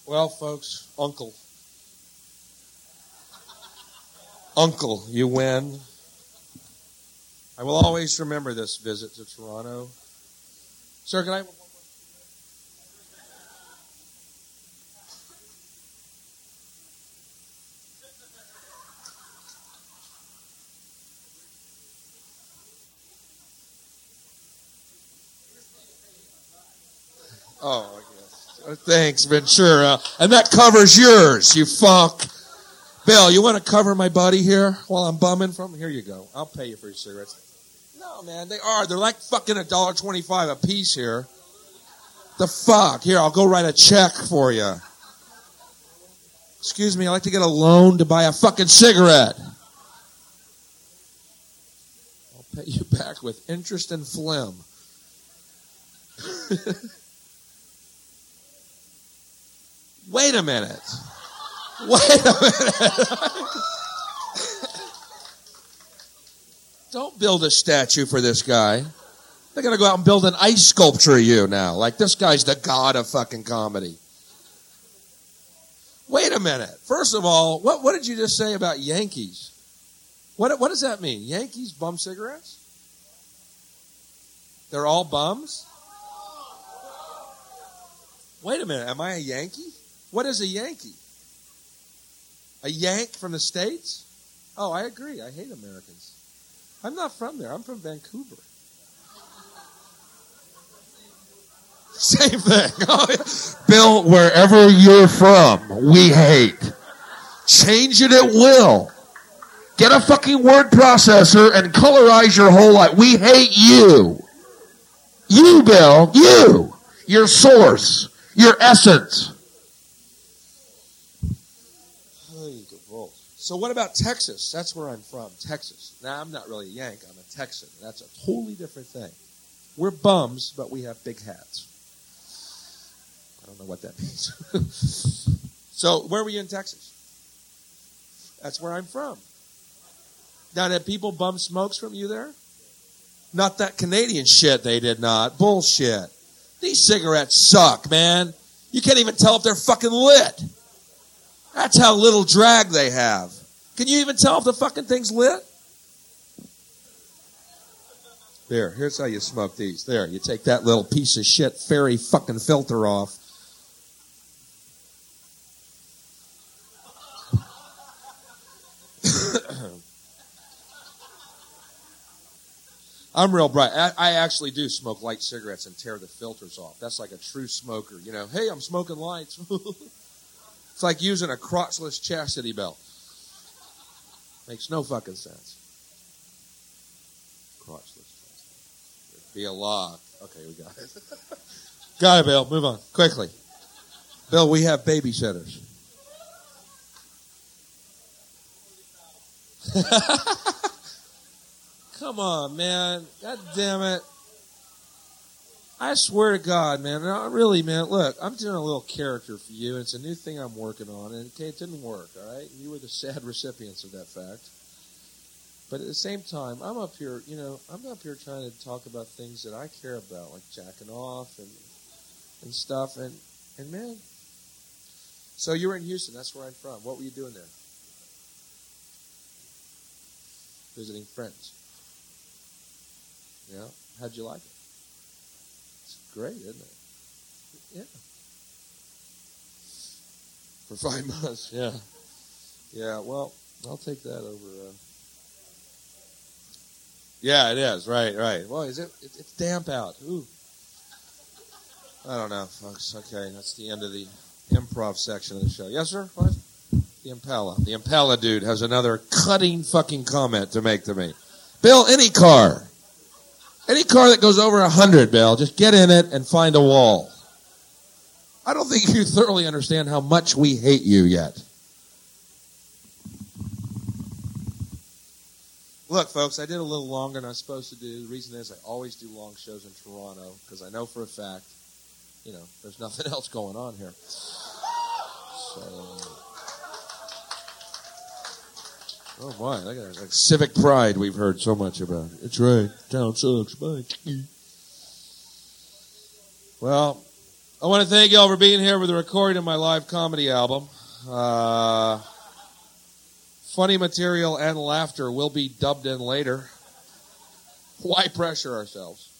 Well, folks, Uncle, you win. I will always remember this visit to Toronto. Sir, can I have one more? Oh, I guess. Thanks, Ventura. And that covers yours, you funk. Bill, you want to cover my buddy here while I'm bumming from? Here you go. I'll pay you for your cigarettes. No, man, they are. They're like fucking $1.25 a piece here. The fuck? Here, I'll go write a check for you. Excuse me, I'd like to get a loan to buy a fucking cigarette. I'll pay you back with interest and phlegm. Wait a minute. Don't build a statue for this guy. They're going to go out and build an ice sculpture of you now. Like, this guy's the god of fucking comedy. Wait a minute. First of all, what did you just say about Yankees? What does that mean? Yankees bum cigarettes? They're all bums? Wait a minute. Am I a Yankee? What is a Yankee? A Yank from the States? Oh, I agree. I hate Americans. I'm not from there. I'm from Vancouver. Same thing. Bill, wherever you're from, we hate. Change it at will. Get a fucking word processor and colorize your whole life. We hate you. You, Bill. You. Your source. Your essence. So what about Texas? That's where I'm from, Texas. Now, I'm not really a Yank. I'm a Texan. That's a totally different thing. We're bums, but we have big hats. I don't know what that means. So where were you in Texas? That's where I'm from. Now, did people bum smokes from you there? Not that Canadian shit, they did not. Bullshit. These cigarettes suck, man. You can't even tell if they're fucking lit. That's how little drag they have. Can you even tell if the fucking thing's lit? There, here's how you smoke these. There, you take that little piece of shit fairy fucking filter off. I'm real bright. I actually do smoke light cigarettes and tear the filters off. That's like a true smoker. You know, hey, I'm smoking lights. It's like using a crotchless chastity belt. Makes no fucking sense. Crotchless chastity. It'd be a lock. Okay, we got it. Got it, Bill. Move on. Quickly. Bill, we have babysitters. Come on, man. God damn it. I swear to God, man. No, really, man. Look, I'm doing a little character for you. It's a new thing I'm working on, and it didn't work, all right? You were the sad recipients of that fact. But at the same time, I'm up here, I'm up here trying to talk about things that I care about, like jacking off and stuff. And man, so you were in Houston. That's where I'm from. What were you doing there? Visiting friends. Yeah? How'd you like it? Great, isn't it? Yeah. For 5 months, yeah. Yeah, well, I'll take that over. Yeah, it is. Right. Well, is it? It's damp out. Ooh. I don't know, folks. Okay, that's the end of the improv section of the show. Yes, sir? What? The Impala. The Impala dude has another cutting fucking comment to make to me. Bill, any car. Any car that goes over 100, Bill, just get in it and find a wall. I don't think you thoroughly understand how much we hate you yet. Look, folks, I did a little longer than I was supposed to do. The reason is I always do long shows in Toronto because I know for a fact, there's nothing else going on here. So, oh my, look at that. Like civic pride we've heard so much about. It's right. Town sucks. Bye. Well, I want to thank you all for being here for the recording of my live comedy album. Funny material and laughter will be dubbed in later. Why pressure ourselves?